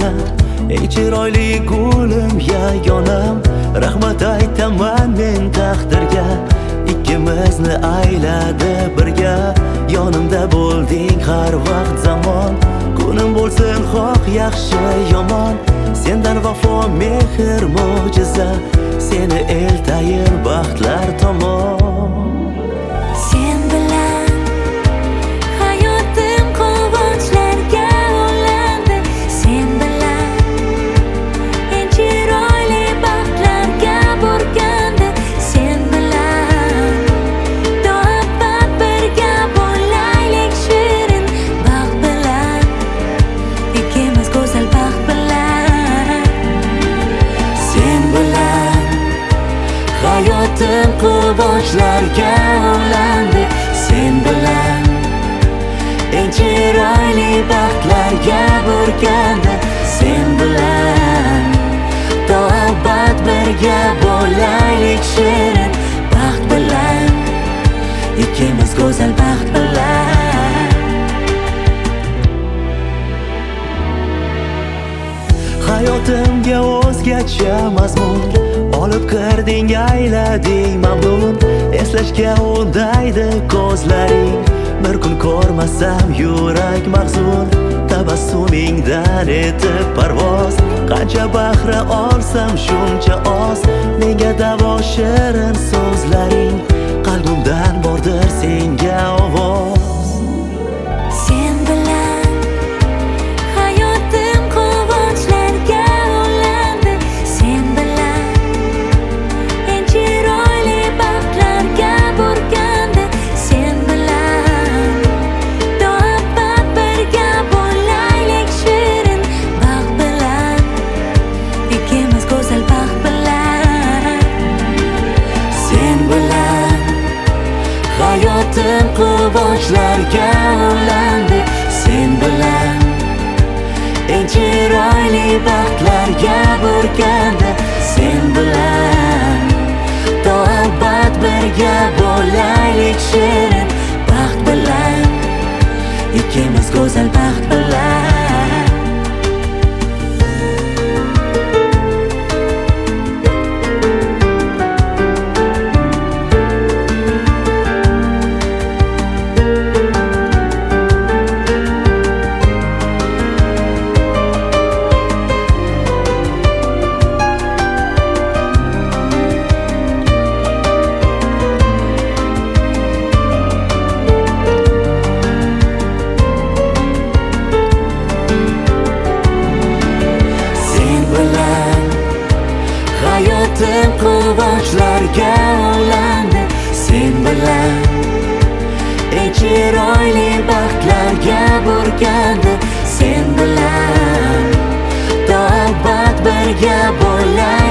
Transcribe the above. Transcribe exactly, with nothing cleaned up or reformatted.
eng chiroyli gulim yagonam. Rahmat aytaman men taqdirga, ikkimizni ayladi birga. Yonimda bo'lding har vaqt zamon, kunim bo'lsin xoh yaxshi yomon. Sendan vafo mehr mo'jiza, seni eltayin baxtlar tomon. Sen bilan hayotim quvonchlarga ulandi. Sen bilan eng chiroyli baxtlarga burkandi. Sen bilan do'abat birga bo'laylik shirin baxt bilan, ikkimiz go'zal baxt bilan. Sen bilan hayotim quvonchlarga ulandi. Sen bilan eng chiroyli baxtlarga burkandi. Sen bilan to abad birga bo'laylik shirin baxt bilan, ikkimiz go'zal baxt bilan. Hayotimga o'zgacha mazmun olib kirding, aylading mamnun. Eslashga undaydi ko'zlaring, bir kun ko'rmasam yurak mahzun. Tabassumingdan etib parvoz, qancha bahra olsam shuncha oz. Menga davo shirin so'zlaring, qalbimdan bordir senga ovoz. Sen bilan hayotim quvonchlarga ulandi. Sen bilan eng chiroyli baxtlarga burkandi. Sen bilan do'abat birga bo'laylik shirin baxt bilan, ikkimiz go'zal baxt bilan. Sen bilan hayotim quvonchlarga ulandi. Sen bilan eng chiroyli baxtlarga burkandi. Sen bilan to abad birga bo'laylik shirin baxt bilan, ikkimiz go'zal baxt bilan. Hayotim quvonchlarga ulandi. Sen bilan eng chiroyli baxtlarga burkandi. Sen bilan to abad birga bo'laylik